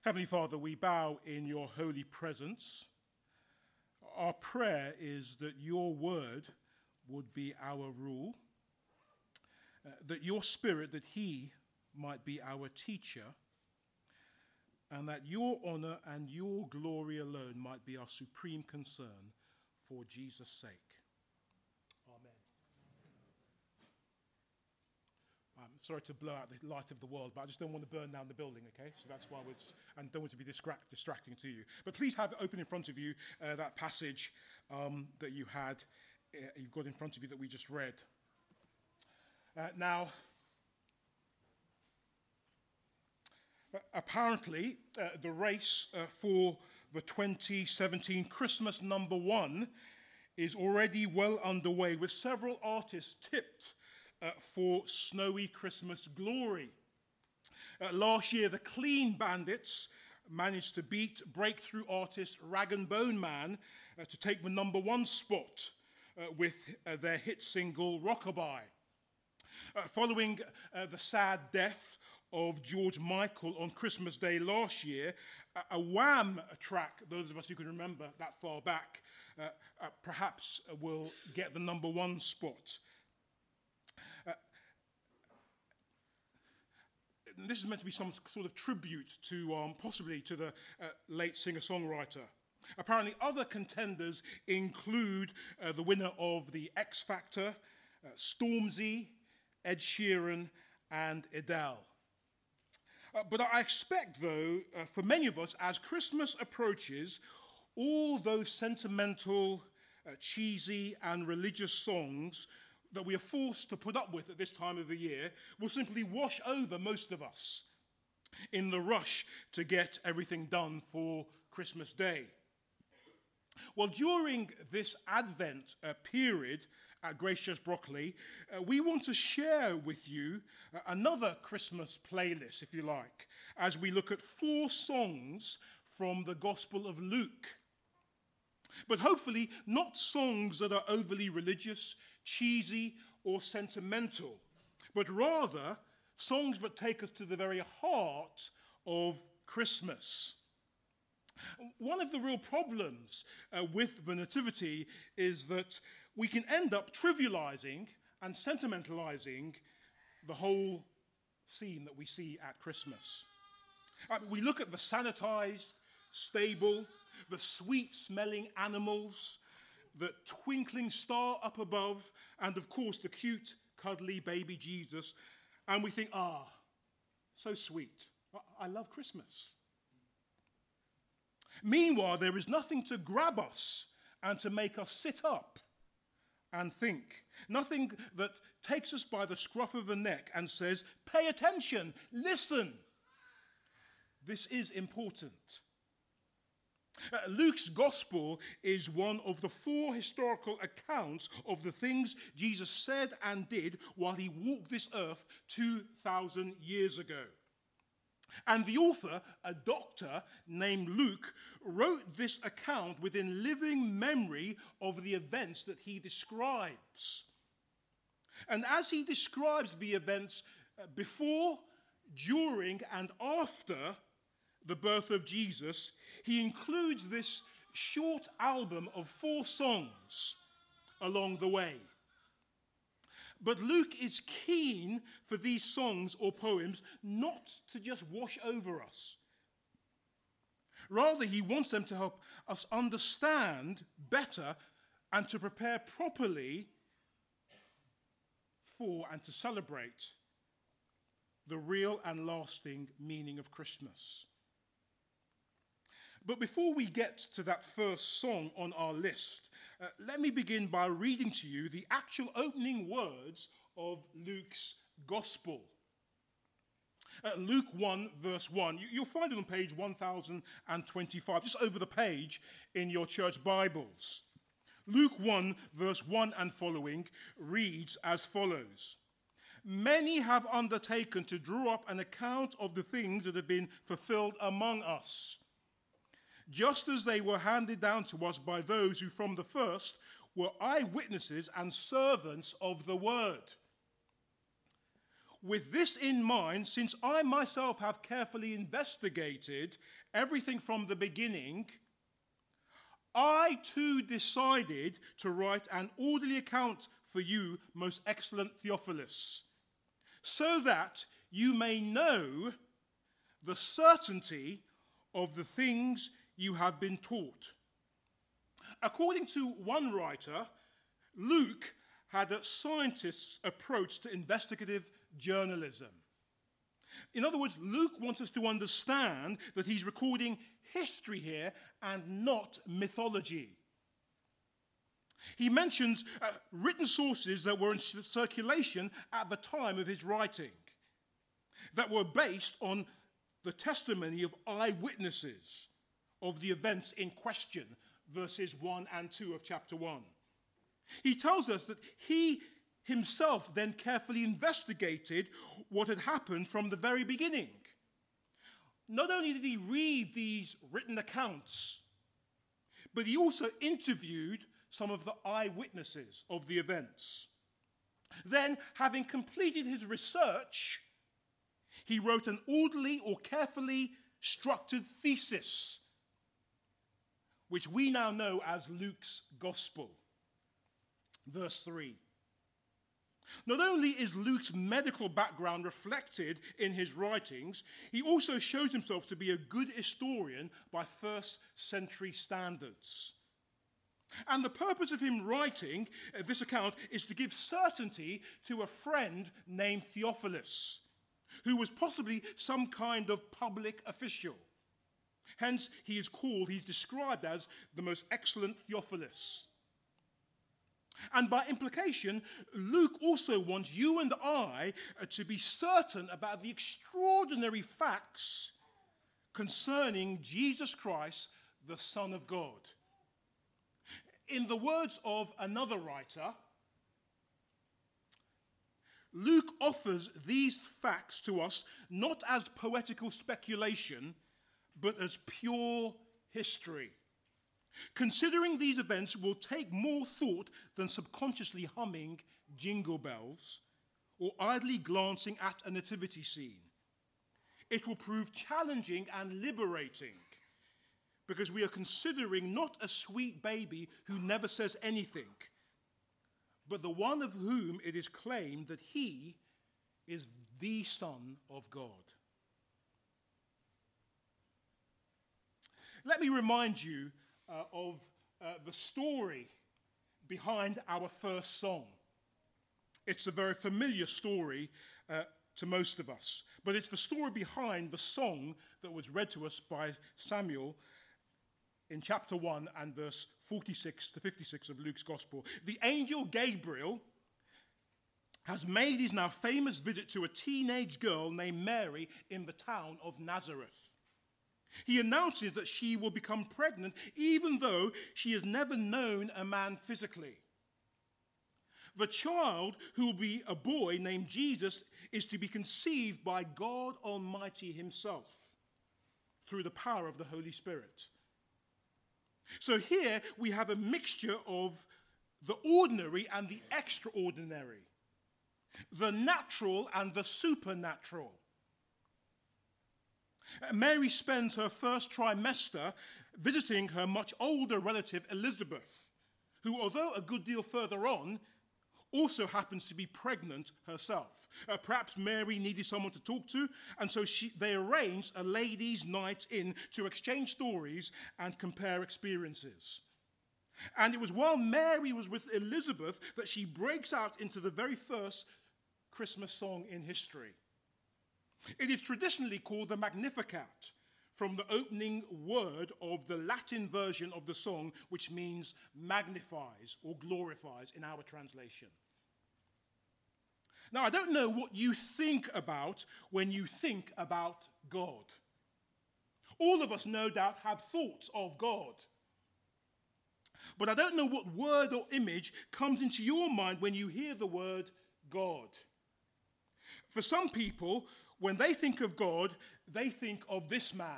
Heavenly Father, we bow in your holy presence. Our prayer is that your word would be our rule, that your Spirit, that he might be our teacher, and that your honor and your glory alone might be our supreme concern for Jesus' sake. Amen. I'm sorry to blow out the light of the world, but I just don't want to burn down the building, okay? So that's why and don't want to be distracting to you. But please have open in front of you that passage that you've got in front of you that we just read. Now, apparently, the race for the 2017 Christmas number one is already well underway, with several artists tipped for Snowy Christmas Glory. Last year, the Clean Bandits managed to beat breakthrough artist Rag and Bone Man to take the number one spot with their hit single Rockabye. Following the sad death of George Michael on Christmas Day last year, a Wham track, those of us who can remember that far back, perhaps will get the number one spot. This is meant to be some sort of tribute to, possibly to the late singer-songwriter. Apparently, other contenders include the winner of the X Factor, Stormzy, Ed Sheeran, and Adele. But I expect, though, for many of us, as Christmas approaches, all those sentimental, cheesy, and religious songs that we are forced to put up with at this time of the year will simply wash over most of us in the rush to get everything done for Christmas Day. Well, during this Advent period at Grace Church Brockley, we want to share with you another Christmas playlist, if you like, as we look at 4 songs from the Gospel of Luke. But hopefully not songs that are overly religious, cheesy, or sentimental, but rather songs that take us to the very heart of Christmas. One of the real problems with the Nativity is that we can end up trivializing and sentimentalizing the whole scene that we see at Christmas. We look at the sanitized stable, the sweet-smelling animals, the twinkling star up above, and of course the cute, cuddly baby Jesus, and we think, so sweet. I love Christmas. Meanwhile, there is nothing to grab us and to make us sit up and think. Nothing that takes us by the scruff of the neck and says, pay attention, listen. This is important. Luke's gospel is one of the 4 historical accounts of the things Jesus said and did while he walked this earth 2,000 years ago. And the author, a doctor named Luke, wrote this account within living memory of the events that he describes. And as he describes the events before, during, and after the birth of Jesus, he includes this short album of 4 songs along the way. But Luke is keen for these songs or poems not to just wash over us. Rather, he wants them to help us understand better and to prepare properly for and to celebrate the real and lasting meaning of Christmas. But before we get to that first song on our list, let me begin by reading to you the actual opening words of Luke's Gospel. Luke 1, verse 1. You'll find it on page 1025, just over the page in your church Bibles. Luke 1, verse 1 and following reads as follows. Many have undertaken to draw up an account of the things that have been fulfilled among us, just as they were handed down to us by those who from the first were eyewitnesses and servants of the word. With this in mind, since I myself have carefully investigated everything from the beginning, I too decided to write an orderly account for you, most excellent Theophilus, so that you may know the certainty of the things you have been taught. According to one writer, Luke had a scientist's approach to investigative journalism. In other words, Luke wants us to understand that he's recording history here and not mythology. He mentions written sources that were in circulation at the time of his writing, that were based on the testimony of eyewitnesses of the events in question, verses 1 and 2 of chapter 1. He tells us that he himself then carefully investigated what had happened from the very beginning. Not only did he read these written accounts, but he also interviewed some of the eyewitnesses of the events. Then, having completed his research, he wrote an orderly or carefully structured thesis, which we now know as Luke's Gospel. Verse 3. Not only is Luke's medical background reflected in his writings, he also shows himself to be a good historian by first century standards. And the purpose of him writing this account is to give certainty to a friend named Theophilus, who was possibly some kind of public official. Hence, he's described as the most excellent Theophilus. And by implication, Luke also wants you and I to be certain about the extraordinary facts concerning Jesus Christ, the Son of God. In the words of another writer, Luke offers these facts to us not as poetical speculation, but as pure history. Considering these events will take more thought than subconsciously humming jingle bells or idly glancing at a nativity scene. It will prove challenging and liberating because we are considering not a sweet baby who never says anything, but the one of whom it is claimed that he is the Son of God. Let me remind you of the story behind our first song. It's a very familiar story to most of us, but it's the story behind the song that was read to us by Samuel in chapter 1 and verse 46 to 56 of Luke's Gospel. The angel Gabriel has made his now famous visit to a teenage girl named Mary in the town of Nazareth. He announces that she will become pregnant even though she has never known a man physically. The child, who will be a boy named Jesus, is to be conceived by God Almighty himself through the power of the Holy Spirit. So here we have a mixture of the ordinary and the extraordinary, the natural and the supernatural. Mary spends her first trimester visiting her much older relative Elizabeth, who, although a good deal further on, also happens to be pregnant herself. Perhaps Mary needed someone to talk to, and so they arranged a ladies' night in to exchange stories and compare experiences. And it was while Mary was with Elizabeth that she breaks out into the very first Christmas song in history. It is traditionally called the Magnificat, from the opening word of the Latin version of the song, which means magnifies or glorifies in our translation. Now, I don't know what you think about when you think about God. All of us, no doubt, have thoughts of God. But I don't know what word or image comes into your mind when you hear the word God. For some people, when they think of God, they think of this man.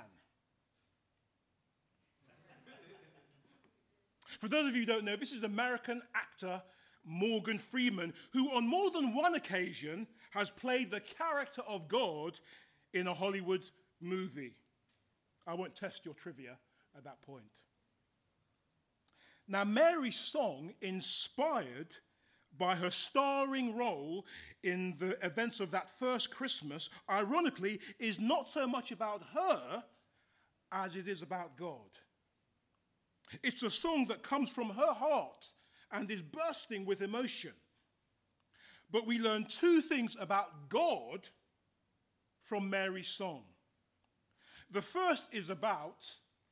For those of you who don't know, this is American actor Morgan Freeman, who on more than one occasion has played the character of God in a Hollywood movie. I won't test your trivia at that point. Now, Mary's song, inspired by her starring role in the events of that first Christmas, ironically, is not so much about her as it is about God. It's a song that comes from her heart and is bursting with emotion. But we learn two things about God from Mary's song. The first is about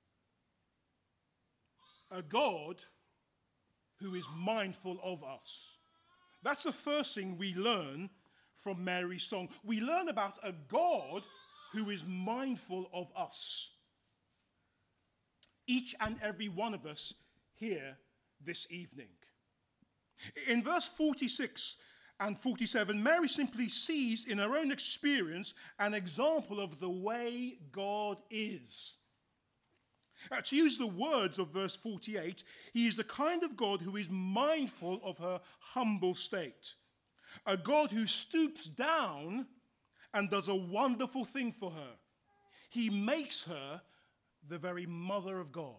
a God who is mindful of us. That's the first thing we learn from Mary's song. We learn about a God who is mindful of us. Each and every one of us here this evening. In verse 46 and 47, Mary simply sees in her own experience an example of the way God is. To use the words of verse 48, he is the kind of God who is mindful of her humble state. A God who stoops down and does a wonderful thing for her. He makes her the very mother of God.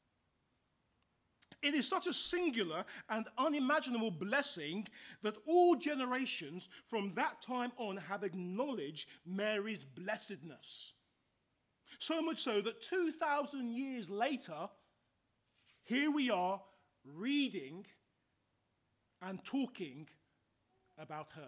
It is such a singular and unimaginable blessing that all generations from that time on have acknowledged Mary's blessedness. So much so that 2,000 years later, here we are reading and talking about her.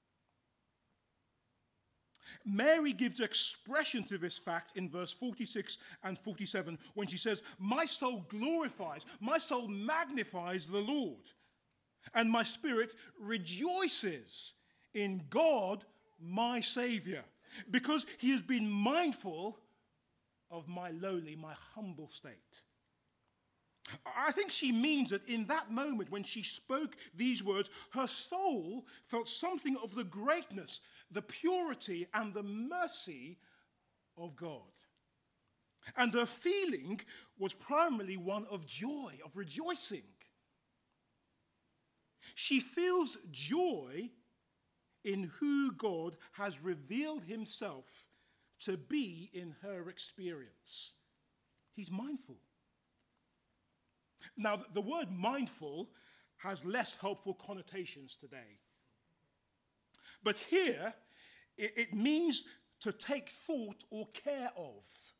Mary gives expression to this fact in verse 46 and 47 when she says, "My soul glorifies, my soul magnifies the Lord, and my spirit rejoices in God, my Savior, because he has been mindful of my lowly, my humble state." I think she means that in that moment when she spoke these words, her soul felt something of the greatness, the purity, and the mercy of God. And her feeling was primarily one of joy, of rejoicing. She feels joy in who God has revealed himself to be in her experience. He's mindful. Now, the word mindful has less helpful connotations today. But here, it means to take thought or care of.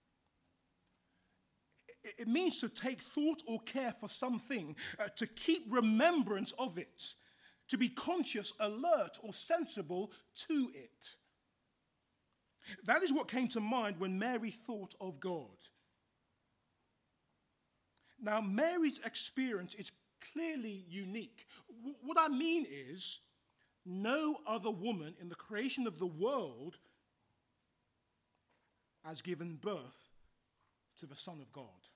It means to take thought or care for something, to keep remembrance of it, to be conscious, alert, or sensible to it. That is what came to mind when Mary thought of God. Now, Mary's experience is clearly unique. What I mean is, no other woman in the creation of the world has given birth to the Son of God.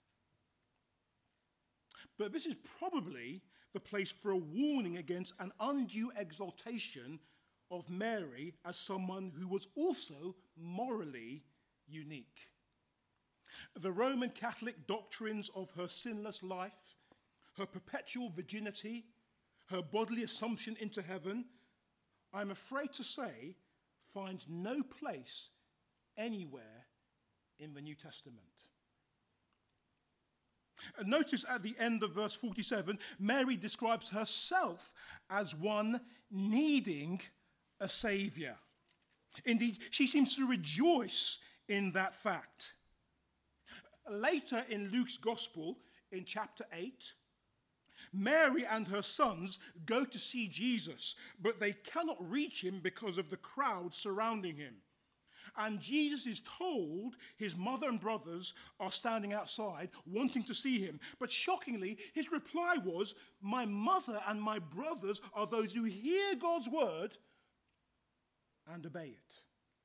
But this is probably the place for a warning against an undue exaltation of Mary as someone who was also morally unique. The Roman Catholic doctrines of her sinless life, her perpetual virginity, her bodily assumption into heaven, I'm afraid to say, finds no place anywhere in the New Testament. And notice at the end of verse 47, Mary describes herself as one needing a savior. Indeed, she seems to rejoice in that fact. Later in Luke's Gospel, in chapter 8, Mary and her sons go to see Jesus, but they cannot reach him because of the crowd surrounding him. And Jesus is told his mother and brothers are standing outside wanting to see him. But shockingly, his reply was, "My mother and my brothers are those who hear God's word and obey it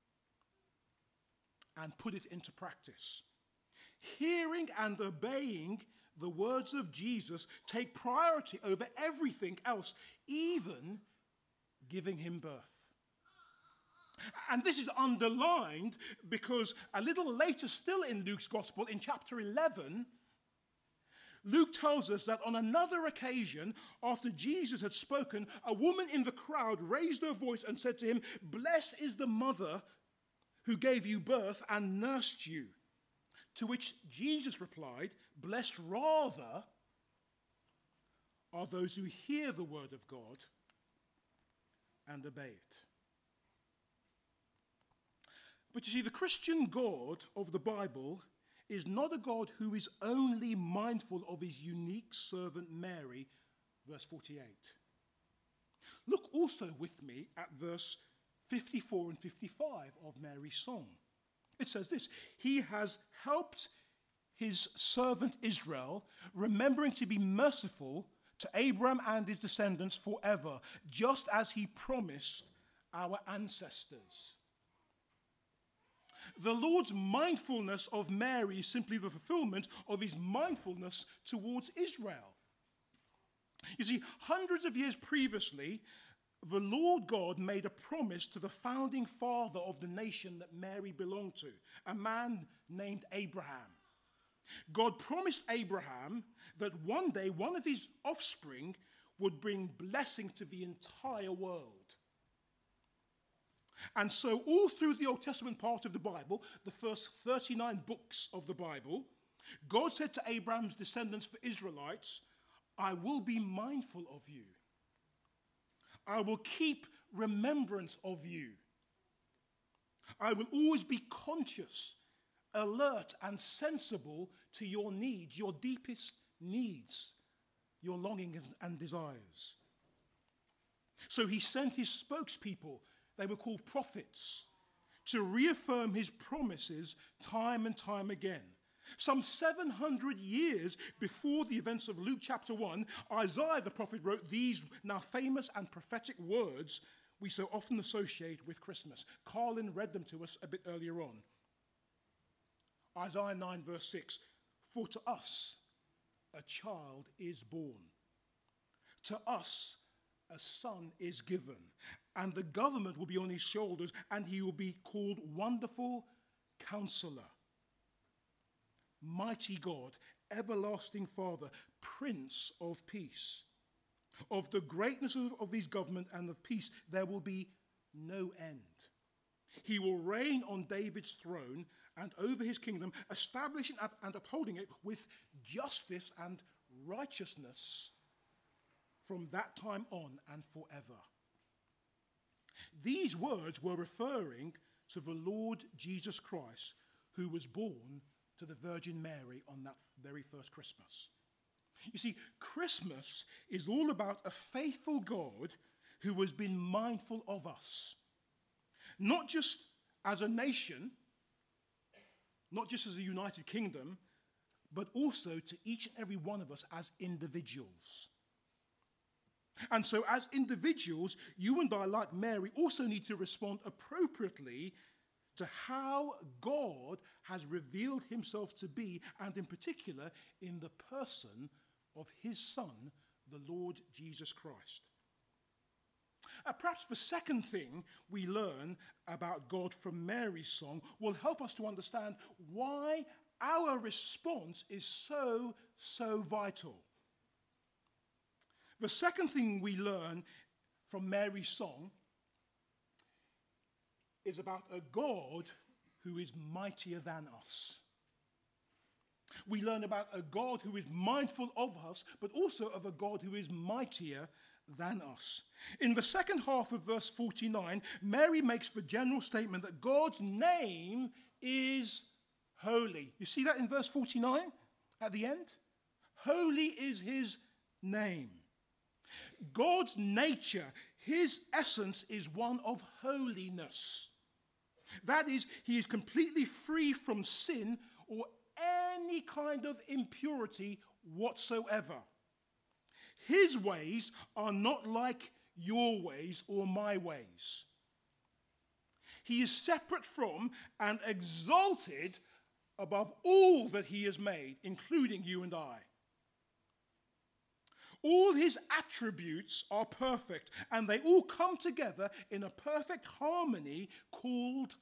and put it into practice." Hearing and obeying the words of Jesus take priority over everything else, even giving him birth. And this is underlined because a little later still in Luke's Gospel, in chapter 11, Luke tells us that on another occasion, after Jesus had spoken, a woman in the crowd raised her voice and said to him, "Blessed is the mother who gave you birth and nursed you." To which Jesus replied, "Blessed rather are those who hear the word of God and obey it." But you see, the Christian God of the Bible is not a God who is only mindful of his unique servant Mary, verse 48. Look also with me at verse 54 and 55 of Mary's song. It says this: "He has helped his servant Israel, remembering to be merciful to Abraham and his descendants forever, just as he promised our ancestors." The Lord's mindfulness of Mary is simply the fulfillment of his mindfulness towards Israel. You see, hundreds of years previously, the Lord God made a promise to the founding father of the nation that Mary belonged to, a man named Abraham. God promised Abraham that one day one of his offspring would bring blessing to the entire world. And so all through the Old Testament part of the Bible, the first 39 books of the Bible, God said to Abraham's descendants, the Israelites, "I will be mindful of you. I will keep remembrance of you. I will always be conscious, alert, and sensible to your needs, your deepest needs, your longings and desires." So he sent his spokespeople, they were called prophets, to reaffirm his promises time and time again. Some 700 years before the events of Luke chapter 1, Isaiah the prophet wrote these now famous and prophetic words we so often associate with Christmas. Carlin read them to us a bit earlier on. Isaiah 9 verse 6, "For to us a child is born. To us a son is given, and the government will be on his shoulders, and he will be called Wonderful Counselor, Mighty God, Everlasting Father, Prince of Peace. Of the greatness of his government and of peace there will be no end. He will reign on David's throne and over his kingdom, establishing and upholding it with justice and righteousness from that time on and forever." These words were referring to the Lord Jesus Christ, who was born to the Virgin Mary on that very first Christmas. You see, Christmas is all about a faithful God who has been mindful of us, not just as a nation, not just as a United Kingdom, but also to each and every one of us as individuals. And so as individuals, you and I, like Mary, also need to respond appropriately to how God has revealed himself to be, and in particular, in the person of his Son, the Lord Jesus Christ. Perhaps the second thing we learn about God from Mary's song will help us to understand why our response is so vital. The second thing we learn from Mary's song is about a God who is mightier than us. We learn about a God who is mindful of us, but also of a God who is mightier than us. In the second half of verse 49, Mary makes the general statement that God's name is holy. You see that in verse 49 at the end? Holy is his name. God's nature, his essence, is one of holiness. That is, he is completely free from sin or any kind of impurity whatsoever. His ways are not like your ways or my ways. He is separate from and exalted above all that he has made, including you and I. All his attributes are perfect, and they all come together in a perfect harmony called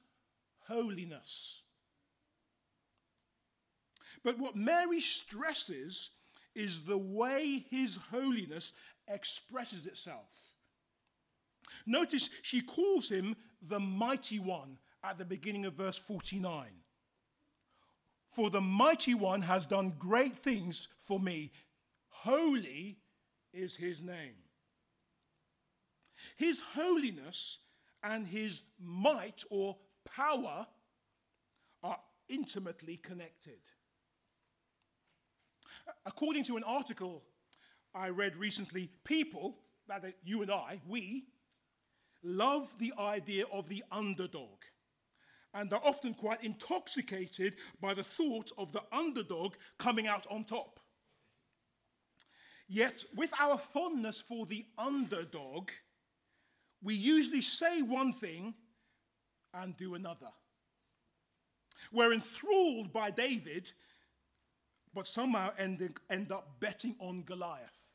holiness. But what Mary stresses is the way his holiness expresses itself. Notice she calls him the Mighty One at the beginning of verse 49. For the Mighty One has done great things for me. Holy is his name. His holiness and his might or power are intimately connected. According to an article I read recently, people, that is you and I, we, love the idea of the underdog and are often quite intoxicated by the thought of the underdog coming out on top. Yet, with our fondness for the underdog, we usually say one thing and do another. We're enthralled by David, but somehow end up betting on Goliath.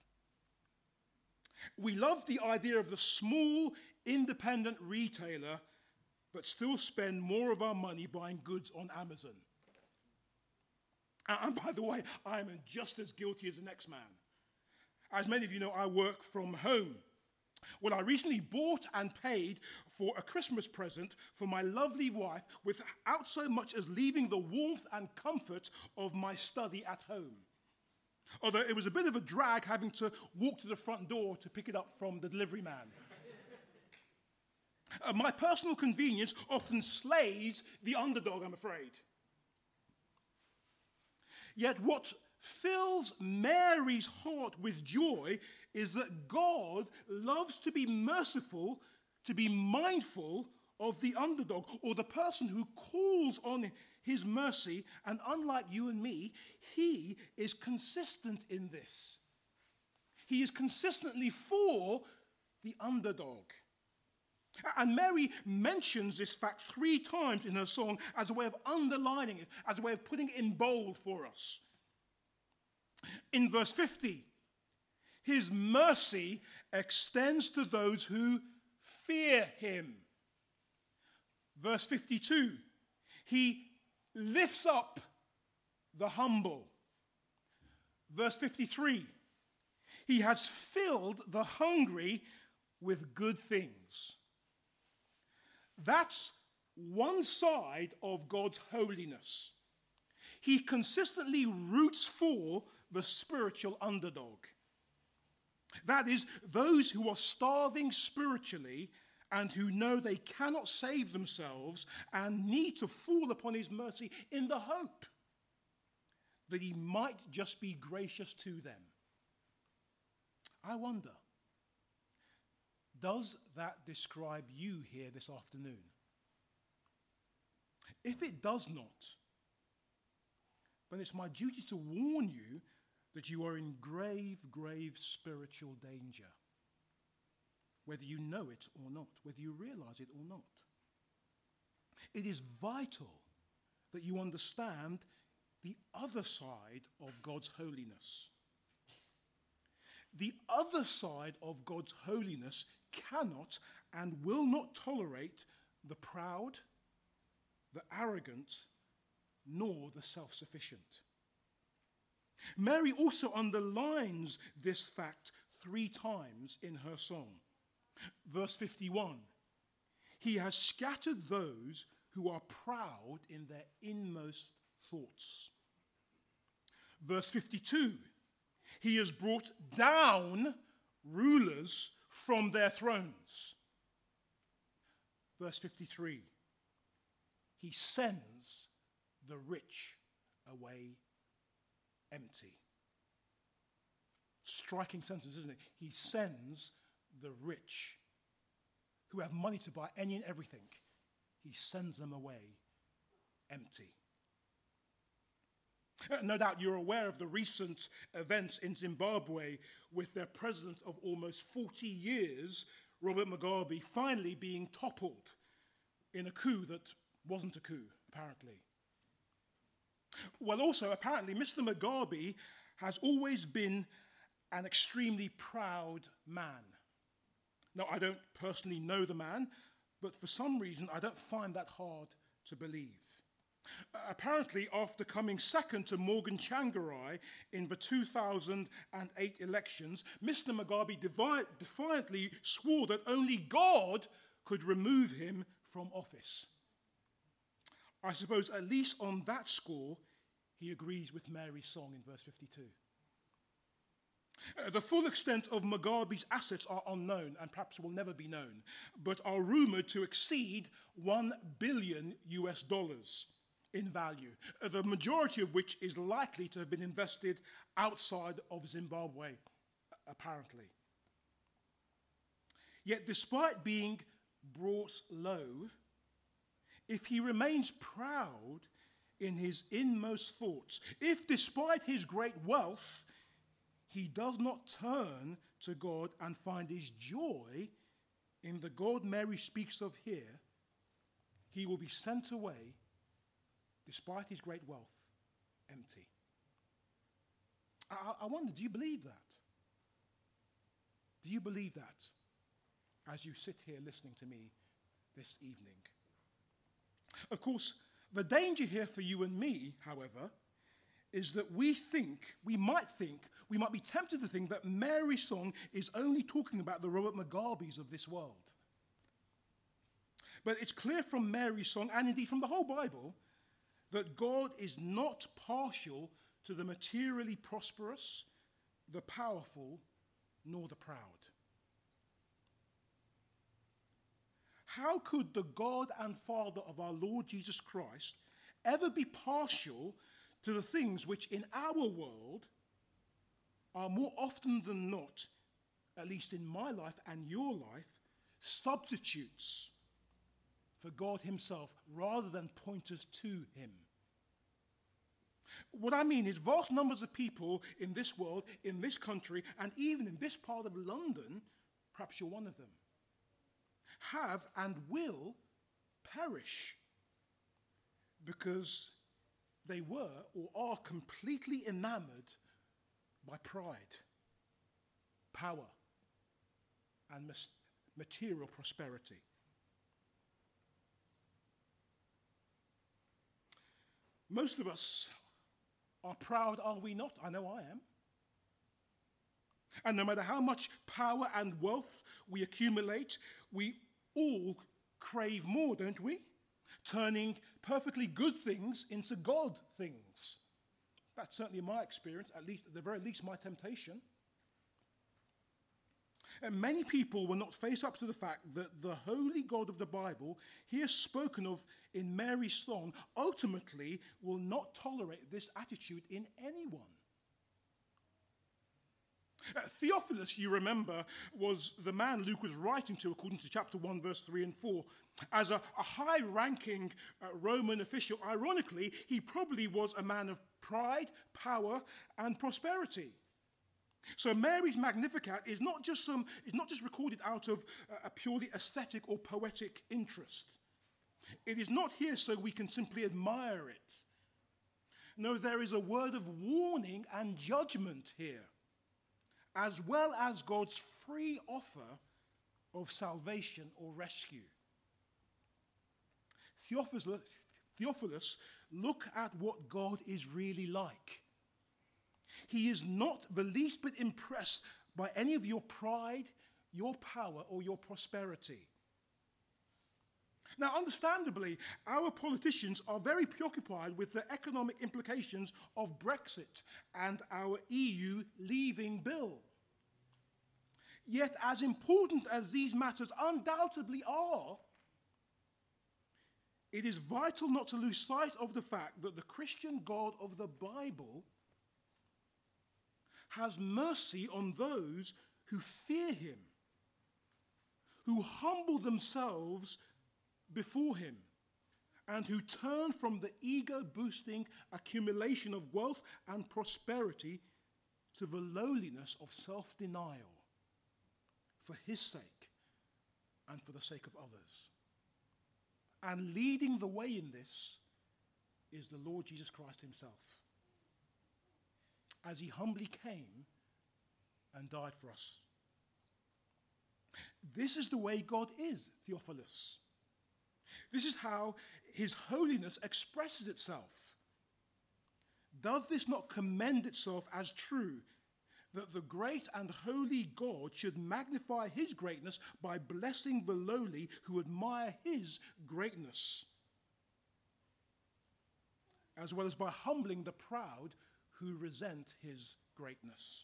We love the idea of the small, independent retailer, but still spend more of our money buying goods on Amazon. And by the way, I am just as guilty as the next man. As many of you know, I work from home. Well, I recently bought and paid for a Christmas present for my lovely wife without so much as leaving the warmth and comfort of my study at home. Although it was a bit of a drag having to walk to the front door to pick it up from the delivery man. My personal convenience often slays the underdog, I'm afraid. Yet what fills Mary's heart with joy is that God loves to be merciful, to be mindful of the underdog or the person who calls on his mercy. And unlike you and me, he is consistent in this. He is consistently for the underdog. And Mary mentions this fact 3 times in her song as a way of underlining it, as a way of putting it in bold for us. In verse 50, his mercy extends to those who fear him. Verse 52, he lifts up the humble. Verse 53, he has filled the hungry with good things. That's one side of God's holiness. He consistently roots for the spiritual underdog. That is, those who are starving spiritually and who know they cannot save themselves and need to fall upon his mercy in the hope that he might just be gracious to them. I wonder, does that describe you here this afternoon? If it does not, then it's my duty to warn you that you are in grave, grave spiritual danger, whether you know it or not, whether you realize it or not. It is vital that you understand the other side of God's holiness. The other side of God's holiness cannot and will not tolerate the proud, the arrogant, nor the self-sufficient. Mary also underlines this fact 3 times in her song. Verse 51, he has scattered those who are proud in their inmost thoughts. Verse 52, he has brought down rulers from their thrones. Verse 53, he sends the rich away empty. Striking sentence, isn't it? He sends the rich who have money to buy any and everything. He sends them away empty. No doubt you're aware of the recent events in Zimbabwe with their president of almost 40 years, Robert Mugabe, finally being toppled in a coup that wasn't a coup, apparently. Well, also, apparently, Mr. Mugabe has always been an extremely proud man. Now, I don't personally know the man, but for some reason, I don't find that hard to believe. Apparently, after coming second to Morgan Tsvangirai in the 2008 elections, Mr. Mugabe defiantly swore that only God could remove him from office. I suppose at least on that score, he agrees with Mary's song in verse 52. The full extent of Mugabe's assets are unknown and perhaps will never be known, but are rumored to exceed $1 billion in value, the majority of which is likely to have been invested outside of Zimbabwe, apparently. Yet despite being brought low, if he remains proud in his inmost thoughts, if despite his great wealth, he does not turn to God and find his joy in the God Mary speaks of here, he will be sent away, despite his great wealth, empty. I wonder, do you believe that? Do you believe that as you sit here listening to me this evening? Of course, the danger here for you and me, however, is that we might be tempted to think that Mary's song is only talking about the Robert Mugabes of this world. But it's clear from Mary's song, and indeed from the whole Bible, that God is not partial to the materially prosperous, the powerful, nor the proud. How could the God and Father of our Lord Jesus Christ ever be partial to the things which in our world are more often than not, at least in my life and your life, substitutes for God himself rather than pointers to him? What I mean is vast numbers of people in this world, in this country, and even in this part of London, perhaps you're one of them, have and will perish because they were or are completely enamored by pride, power, and material prosperity. Most of us are proud, are we not? I know I am. And no matter how much power and wealth we accumulate, we all crave more, don't we? Turning perfectly good things into God things. That's certainly my experience, at the very least my temptation. And many people will not face up to the fact that the holy God of the Bible, here spoken of in Mary's song, ultimately will not tolerate this attitude in anyone. Theophilus, you remember, was the man Luke was writing to according to chapter 1, verse 3 and 4. As a high-ranking Roman official, ironically, he probably was a man of pride, power, and prosperity. So Mary's Magnificat is not just recorded out of a purely aesthetic or poetic interest. It is not here so we can simply admire it. No, there is a word of warning and judgment here, as well as God's free offer of salvation or rescue. Theophilus, look at what God is really like. He is not the least bit impressed by any of your pride, your power, or your prosperity. Now, understandably, our politicians are very preoccupied with the economic implications of Brexit and our EU leaving bill. Yet, as important as these matters undoubtedly are, it is vital not to lose sight of the fact that the Christian God of the Bible has mercy on those who fear him, who humble themselves before him, and who turn from the ego-boosting accumulation of wealth and prosperity to the lowliness of self-denial for his sake and for the sake of others. And leading the way in this is the Lord Jesus Christ himself, as he humbly came and died for us. This is the way God is, Theophilus. This is how his holiness expresses itself. Does this not commend itself as true, that the great and holy God should magnify his greatness by blessing the lowly who admire his greatness, as well as by humbling the proud who resent his greatness?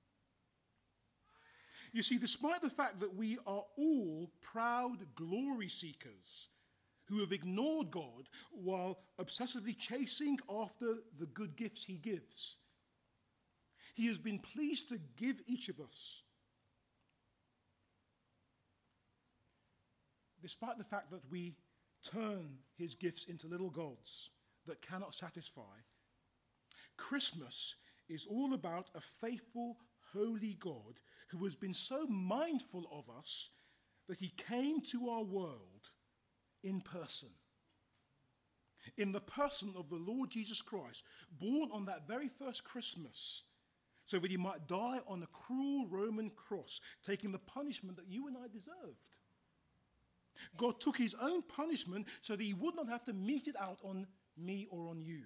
You see, despite the fact that we are all proud glory seekers who have ignored God while obsessively chasing after the good gifts he gives, he has been pleased to give each of us, despite the fact that we turn his gifts into little gods that cannot satisfy, Christmas is all about a faithful, holy God who has been so mindful of us that he came to our world in person, in the person of the Lord Jesus Christ, born on that very first Christmas, so that he might die on a cruel Roman cross, taking the punishment that you and I deserved. God took his own punishment so that he would not have to mete it out on me or on you.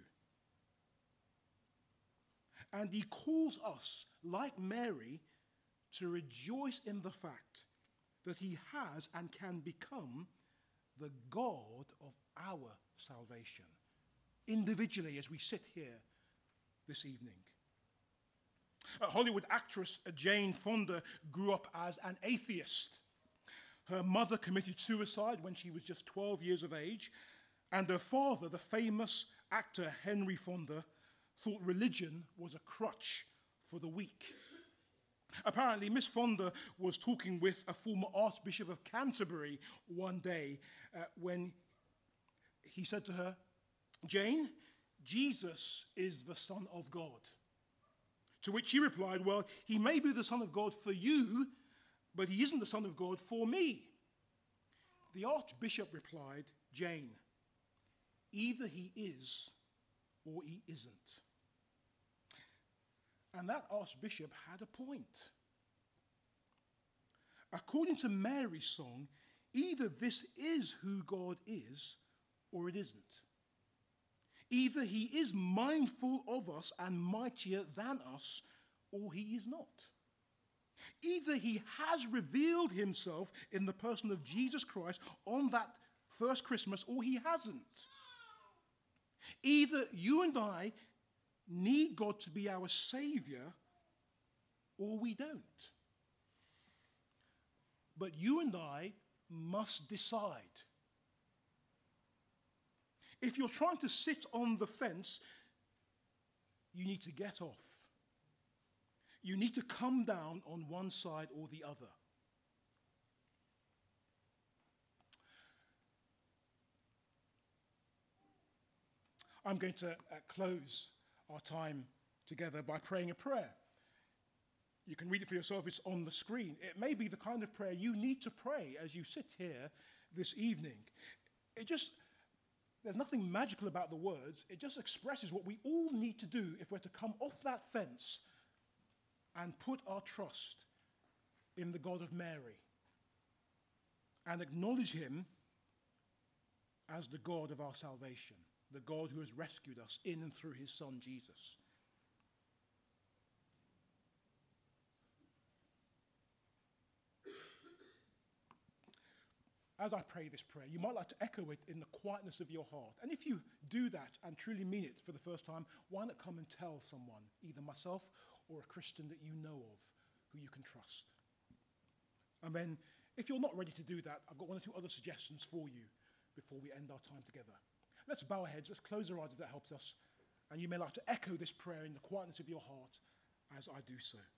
And he calls us, like Mary, to rejoice in the fact that he has and can become the God of our salvation, individually as we sit here this evening. Hollywood actress Jane Fonda grew up as an atheist. Her mother committed suicide when she was just 12 years of age, and her father, the famous actor Henry Fonda, thought religion was a crutch for the weak. Apparently, Miss Fonda was talking with a former Archbishop of Canterbury one day when he said to her, "Jane, Jesus is the Son of God." To which she replied, "Well, he may be the Son of God for you, but he isn't the Son of God for me." The Archbishop replied, "Jane, either he is or he isn't." And that Archbishop had a point. According to Mary's song, either this is who God is or it isn't. Either he is mindful of us and mightier than us, or he is not. Either he has revealed himself in the person of Jesus Christ on that first Christmas, or he hasn't. Either you and I need God to be our Savior, or we don't. But you and I must decide. If you're trying to sit on the fence, you need to get off. You need to come down on one side or the other. I'm going to close our time together by praying a prayer. You can read it for yourself, it's on the screen. It may be the kind of prayer you need to pray as you sit here this evening. There's nothing magical about the words, it just expresses what we all need to do if we're to come off that fence and put our trust in the God of Mary and acknowledge him as the God of our salvation, the God who has rescued us in and through his Son, Jesus. As I pray this prayer, you might like to echo it in the quietness of your heart. And if you do that and truly mean it for the first time, why not come and tell someone, either myself or a Christian that you know of, who you can trust? And then, if you're not ready to do that, I've got one or two other suggestions for you before we end our time together. Let's bow our heads, let's close our eyes if that helps us. And you may like to echo this prayer in the quietness of your heart as I do so.